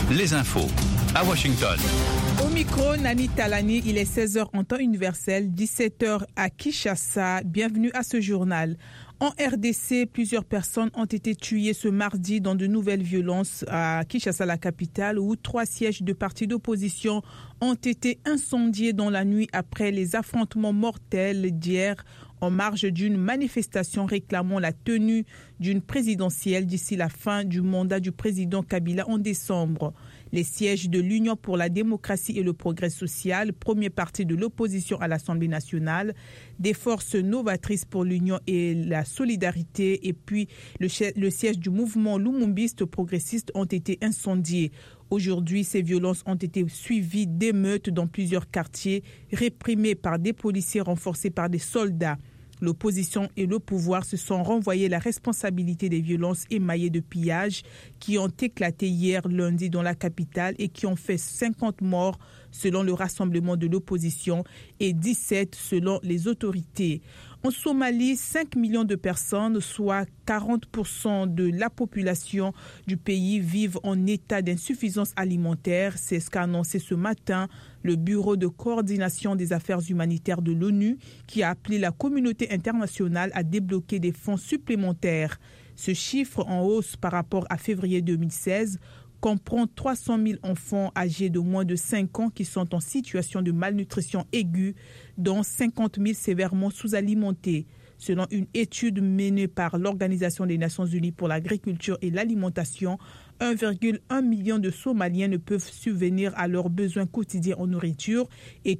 Les infos à Washington. Au micro, Nani Talani, il est 16h en temps universel, 17h à Kinshasa. Bienvenue à ce journal. En RDC, plusieurs personnes ont été tuées ce mardi dans de nouvelles violences à Kinshasa, la capitale, où 3 sièges de partis d'opposition ont été incendiés dans la nuit après les affrontements mortels d'hier en marge d'une manifestation réclamant la tenue d'une présidentielle d'ici la fin du mandat du président Kabila en décembre. Les sièges de l'Union pour la démocratie et le progrès social, premier parti de l'opposition à l'Assemblée nationale, des forces novatrices pour l'Union et la solidarité, et puis le siège du mouvement lumumbiste progressiste ont été incendiés. Aujourd'hui, ces violences ont été suivies d'émeutes dans plusieurs quartiers, réprimées par des policiers renforcés par des soldats. L'opposition et le pouvoir se sont renvoyés la responsabilité des violences émaillées de pillages qui ont éclaté hier lundi dans la capitale et qui ont fait 50 morts selon le rassemblement de l'opposition et 17 selon les autorités. En Somalie, 5 millions de personnes, soit 40% de la population du pays, vivent en état d'insuffisance alimentaire. C'est ce qu'a annoncé ce matin le Bureau de coordination des affaires humanitaires de l'ONU, qui a appelé la communauté internationale à débloquer des fonds supplémentaires. Ce chiffre, en hausse par rapport à février 2016, comprend 300 000 enfants âgés de moins de 5 ans qui sont en situation de malnutrition aiguë, dont 50 000 sévèrement sous-alimentés. Selon une étude menée par l'Organisation des Nations Unies pour l'agriculture et l'alimentation, 1,1 million de Somaliens ne peuvent subvenir à leurs besoins quotidiens en nourriture et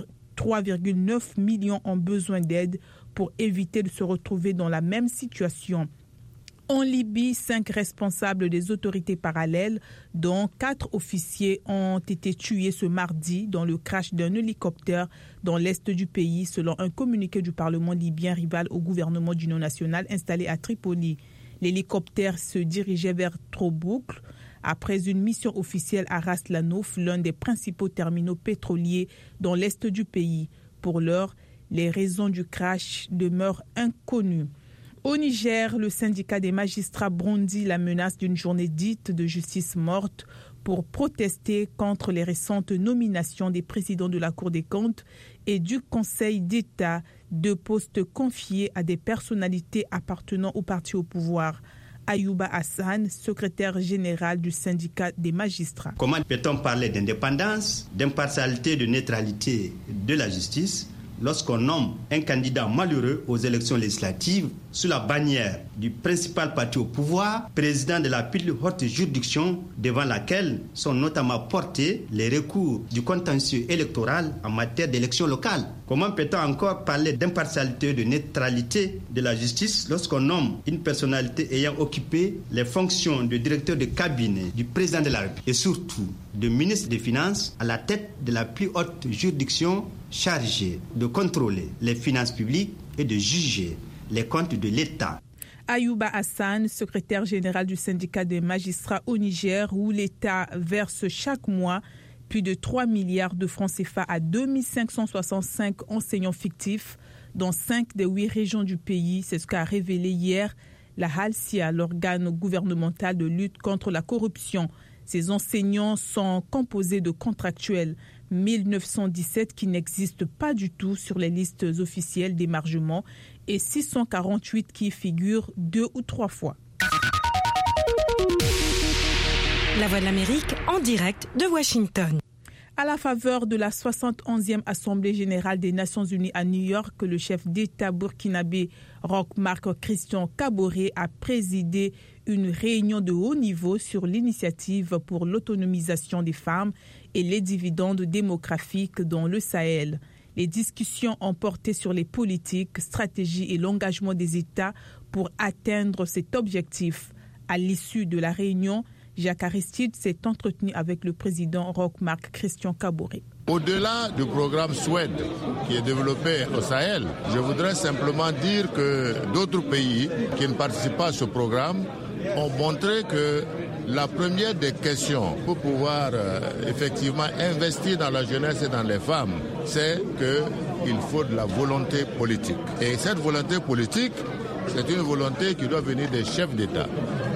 3,9 millions ont besoin d'aide pour éviter de se retrouver dans la même situation. En Libye, 5 responsables des autorités parallèles, dont 4 officiers, ont été tués ce mardi dans le crash d'un hélicoptère dans l'est du pays, selon un communiqué du Parlement libyen rival au gouvernement d'union nationale installé à Tripoli. L'hélicoptère se dirigeait vers Tobrouk après une mission officielle à Ras Lanouf, l'un des principaux terminaux pétroliers dans l'est du pays. Pour l'heure, les raisons du crash demeurent inconnues. Au Niger, le syndicat des magistrats brandit la menace d'une journée dite de justice morte pour protester contre les récentes nominations des présidents de la Cour des comptes et du Conseil d'État, 2 postes confiés à des personnalités appartenant au parti au pouvoir. Ayouba Hassan, secrétaire général du syndicat des magistrats. Comment peut-on parler d'indépendance, d'impartialité, de neutralité de la justice lorsqu'on nomme un candidat malheureux aux élections législatives sous la bannière du principal parti au pouvoir, président de la plus haute juridiction devant laquelle sont notamment portés les recours du contentieux électoral en matière d'élections locales? Comment peut-on encore parler d'impartialité, de neutralité de la justice lorsqu'on nomme une personnalité ayant occupé les fonctions de directeur de cabinet du président de la République et surtout de ministre des Finances à la tête de la plus haute juridiction chargée de contrôler les finances publiques et de juger les comptes de l'État? Ayouba Hassan, secrétaire général du syndicat des magistrats au Niger, où l'État verse chaque mois plus de 3 milliards de francs CFA à 2565 enseignants fictifs dans 5 des 8 régions du pays. C'est ce qu'a révélé hier la HALCIA, l'organe gouvernemental de lutte contre la corruption. Ces enseignants sont composés de contractuels, 1917 qui n'existent pas du tout sur les listes officielles d'émargement et 648 qui figurent 2 ou 3 fois. La Voix de l'Amérique en direct de Washington. À la faveur de la 71e Assemblée générale des Nations unies à New York, le chef d'État burkinabé Roch Marc Christian Kaboré a présidé une réunion de haut niveau sur l'initiative pour l'autonomisation des femmes et les dividendes démographiques dans le Sahel. Les discussions ont porté sur les politiques, stratégies et l'engagement des États pour atteindre cet objectif. À l'issue de la réunion, Jacques Aristide s'est entretenu avec le président Roch Marc Christian Kaboré. Au-delà du programme SWED qui est développé au Sahel, je voudrais simplement dire que d'autres pays qui ne participent pas à ce programme ont montré que la première des questions pour pouvoir effectivement investir dans la jeunesse et dans les femmes, c'est qu'il faut de la volonté politique. Et cette volonté politique, c'est une volonté qui doit venir des chefs d'État.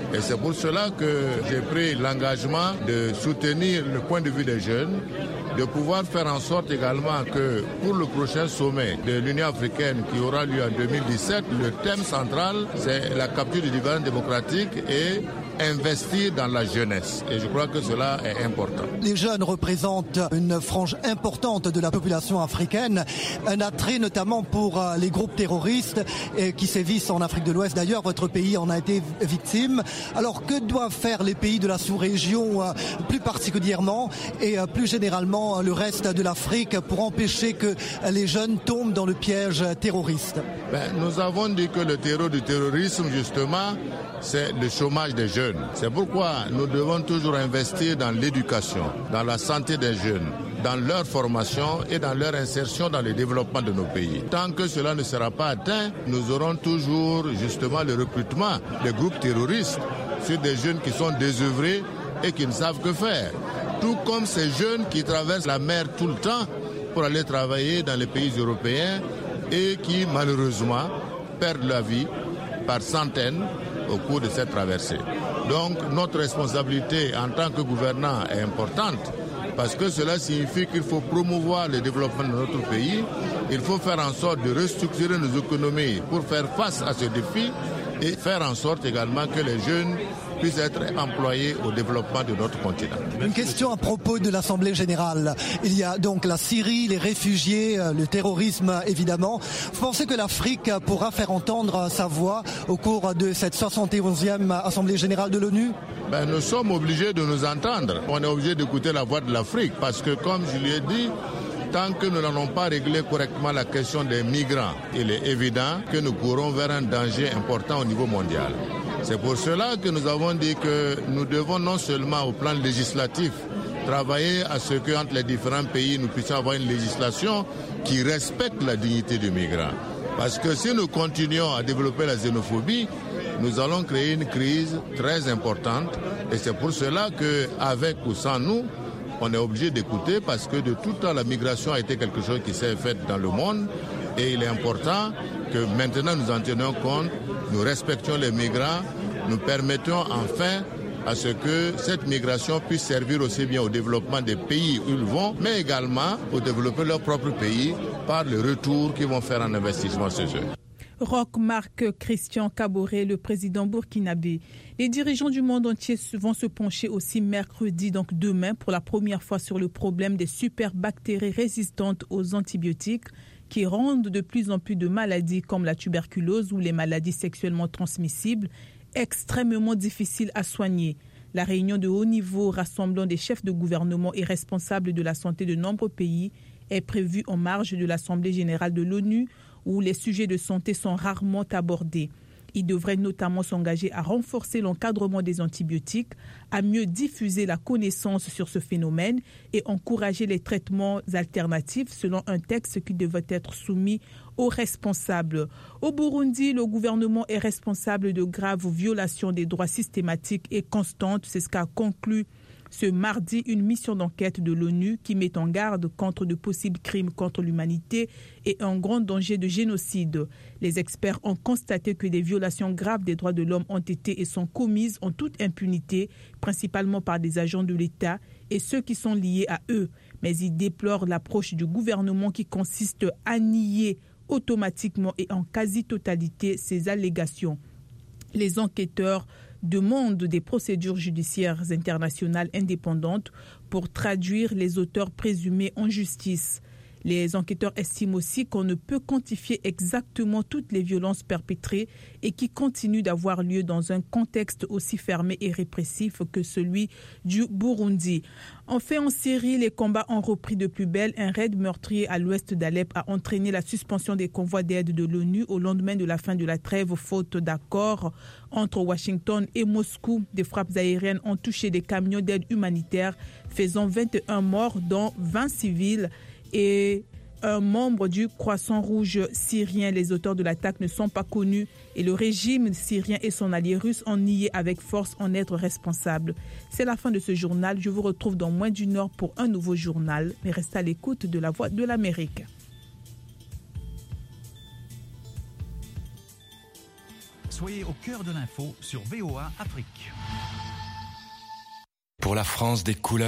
Et c'est pour cela que j'ai pris l'engagement de soutenir le point de vue des jeunes, de pouvoir faire en sorte également que pour le prochain sommet de l'Union africaine qui aura lieu en 2017, le thème central, c'est la capture du dividende démocratique et investir dans la jeunesse. Et je crois que cela est important. Les jeunes représentent une frange importante de la population africaine, un attrait notamment pour les groupes terroristes qui sévissent en Afrique de l'Ouest. D'ailleurs, votre pays en a été victime. Alors, que doivent faire les pays de la sous-région, plus particulièrement et plus généralement le reste de l'Afrique pour empêcher que les jeunes tombent dans le piège terroriste? Nous avons dit que le terreau du terrorisme, justement, c'est le chômage des jeunes. C'est pourquoi nous devons toujours investir dans l'éducation, dans la santé des jeunes, dans leur formation et dans leur insertion dans le développement de nos pays. Tant que cela ne sera pas atteint, nous aurons toujours justement le recrutement des groupes terroristes sur des jeunes qui sont désœuvrés et qui ne savent que faire. Tout comme ces jeunes qui traversent la mer tout le temps pour aller travailler dans les pays européens et qui malheureusement perdent la vie par centaines au cours de cette traversée. Donc notre responsabilité en tant que gouvernant est importante parce que cela signifie qu'il faut promouvoir le développement de notre pays, il faut faire en sorte de restructurer nos économies pour faire face à ce défi et faire en sorte également que les jeunes puissent être employés au développement de notre continent. Une question à propos de l'Assemblée générale. Il y a donc la Syrie, les réfugiés, le terrorisme évidemment. Vous pensez que l'Afrique pourra faire entendre sa voix au cours de cette 71e Assemblée générale de l'ONU? Nous sommes obligés de nous entendre. On est obligé d'écouter la voix de l'Afrique parce que, comme je l'ai dit, tant que nous n'allons pas régler correctement la question des migrants, il est évident que nous courons vers un danger important au niveau mondial. C'est pour cela que nous avons dit que nous devons non seulement au plan législatif travailler à ce qu'entre les différents pays nous puissions avoir une législation qui respecte la dignité du migrant. Parce que si nous continuons à développer la xénophobie, nous allons créer une crise très importante et c'est pour cela qu'avec ou sans nous, on est obligé d'écouter parce que de tout temps la migration a été quelque chose qui s'est fait dans le monde et il est important que maintenant nous en tenions compte, nous respections les migrants, nous permettons enfin à ce que cette migration puisse servir aussi bien au développement des pays où ils vont, mais également au développement de leur propre pays par le retour qu'ils vont faire en investissement chez eux. Roch Marc Christian Kaboré, le président burkinabé. Les dirigeants du monde entier vont se pencher aussi mercredi, donc demain, pour la première fois sur le problème des superbactéries résistantes aux antibiotiques qui rendent de plus en plus de maladies comme la tuberculose ou les maladies sexuellement transmissibles extrêmement difficiles à soigner. La réunion de haut niveau rassemblant des chefs de gouvernement et responsables de la santé de nombreux pays est prévue en marge de l'Assemblée générale de l'ONU où les sujets de santé sont rarement abordés. Il devrait notamment s'engager à renforcer l'encadrement des antibiotiques, à mieux diffuser la connaissance sur ce phénomène et encourager les traitements alternatifs selon un texte qui devrait être soumis aux responsables. Au Burundi, le gouvernement est responsable de graves violations des droits systématiques et constantes. C'est ce qu'a conclu ce mardi une mission d'enquête de l'ONU qui met en garde contre de possibles crimes contre l'humanité et un grand danger de génocide. Les experts ont constaté que des violations graves des droits de l'homme ont été et sont commises en toute impunité, principalement par des agents de l'État et ceux qui sont liés à eux. Mais ils déplorent l'approche du gouvernement qui consiste à nier automatiquement et en quasi-totalité ces allégations. Les enquêteurs demandent des procédures judiciaires internationales indépendantes pour traduire les auteurs présumés en justice. Les enquêteurs estiment aussi qu'on ne peut quantifier exactement toutes les violences perpétrées et qui continuent d'avoir lieu dans un contexte aussi fermé et répressif que celui du Burundi. Enfin, en Syrie, les combats ont repris de plus belle. Un raid meurtrier à l'ouest d'Alep a entraîné la suspension des convois d'aide de l'ONU au lendemain de la fin de la trêve, faute d'accord entre Washington et Moscou. Des frappes aériennes ont touché des camions d'aide humanitaire, faisant 21 morts, dont 20 civils et un membre du Croissant Rouge syrien. Les auteurs de l'attaque ne sont pas connus et le régime syrien et son allié russe ont nié avec force en être responsables. C'est la fin de ce journal. Je vous retrouve dans moins d'une heure pour un nouveau journal. Mais restez à l'écoute de la Voix de l'Amérique. Soyez au cœur de l'info sur VOA Afrique. Pour la France des couleurs.